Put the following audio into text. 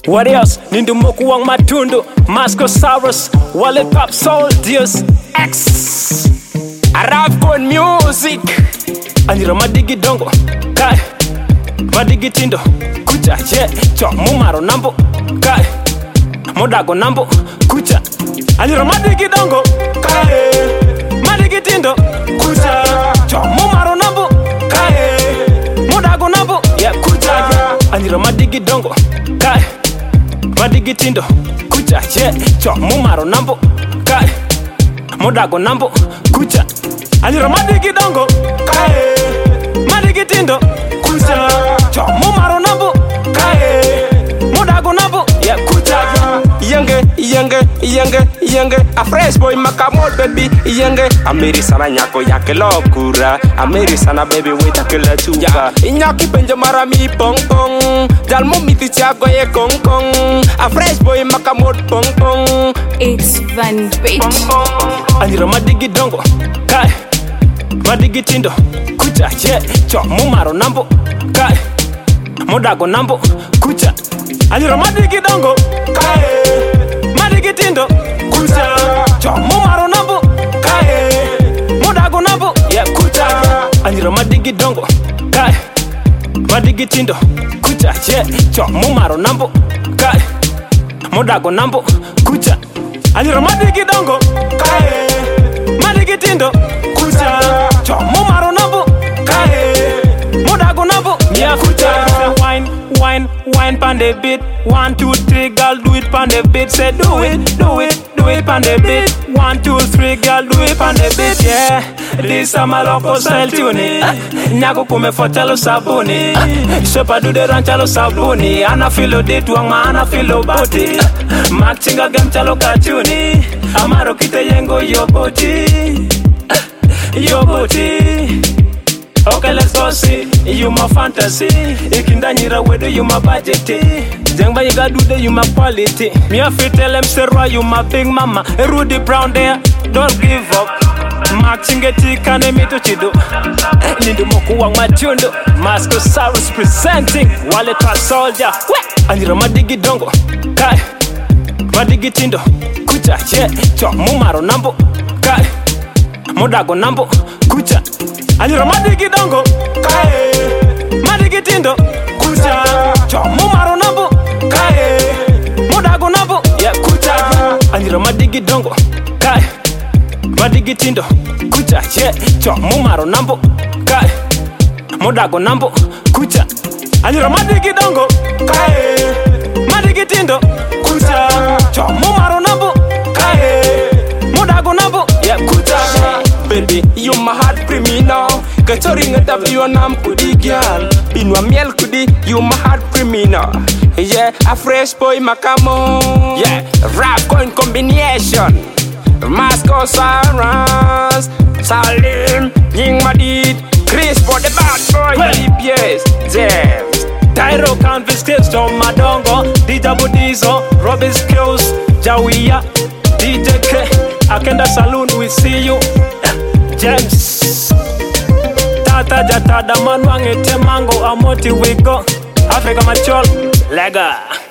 What else? Nindu moku wang matundu Mascosaurus, Wallet Pop Soldiers X Arab-Con music Anira madigi dongo Kai Madigi tindo Kucha che Cho mumaro nambo Kai Modago nambo Kucha Anira madigi dongo Kai Madigi tindo Kucha Cho mumaro nambo Kai Modago nambo Yeah kucha Anira madigi dongo Kai Madigi tindo Kucha che Cho mumaro nambo Kai Modago nambo Kucha Anira madigi dongo Kae Madigi tindo Kucha Cho mumaro nambo Kae Modago nambo Yeah kucha Yenge A fresh boy makamol baby Yenge Amiri sana nyako yake lokura Amiri sana baby wita kila chupa Inyaki penjo mara mi pong pong Jalmo miti chago ye kong kong A fresh boy makamol pong pong It's Van Bitch Anira madigi dongo Kae Madigi tindo Kucha che Cho mumaro nambo Kae Modago nambo Kucha Anira madigi dongo Kae Madigi tindo Kucha Cho mumaro nambo Kae Modago nambo Yeah kucha Anira madigi dongo Kae Madigi tindo Kucha che Cho mumaro nambo Kae Modago nambo Kucha Anira madigi dongo Kae Madigi tindo Kucha Cho mumaro nambo Kae Modago nambo Yeah kucha Wine pan the beat 1, 2, 3 girl do it pan the beat Say do it pan the beat 1, 2, 3 girl do it pan the beat Yeah This a maloko style tune Nyako kume fotelo sabuni Sopa do the ranchalo sabuni Ana filo dit wang ma ana filo boti Machinga game chalo katuni Amaro kite yengo yoboti Okay, let's go see. You my fantasy. Ikindanyira wedo you my budget. Jangba you gotta do the you my quality. Me a fit tell them say you my big mama. Rudy Brown there, don't give up. Maxingeti kane mito chido. Nindu moku wang machundo. Mascosaurus presenting Wallet Pop Soldier. Anira madigi dongo. Kai Madigi tindo. Kucha che Cho mumaro nambo. Kai Modago nambo. Kucha Anira madigi dongo Kae Madigi tindo Kucha Cho mumaro nambo Kae Modago nambo Yeah kucha Anira madigi dongo Kae Madigi tindo Kucha che Cho mumaro nambo Kae Modago nambo Kucha Anira madigi dongo Kae Madigi tindo Kucha Cho mumaro nambo Kae Modago nambo Yeah kucha Baby, you my heart criminal Kachori ngetap you nam kudi girl Binwa miel kudi, you my heart criminal Yeah, a fresh boy makamo Yeah, Arab-Con combination Mascosaurus Salim, Ying Madid Chris for the bad boy Yes, James Tyro confiscates to Madongo DJ Budizo, Robin Skills Jawiya, DJ K Akenda Saloon, we see you James Tata Jatada Manwange Temango Amoti we go Africa Machol Lega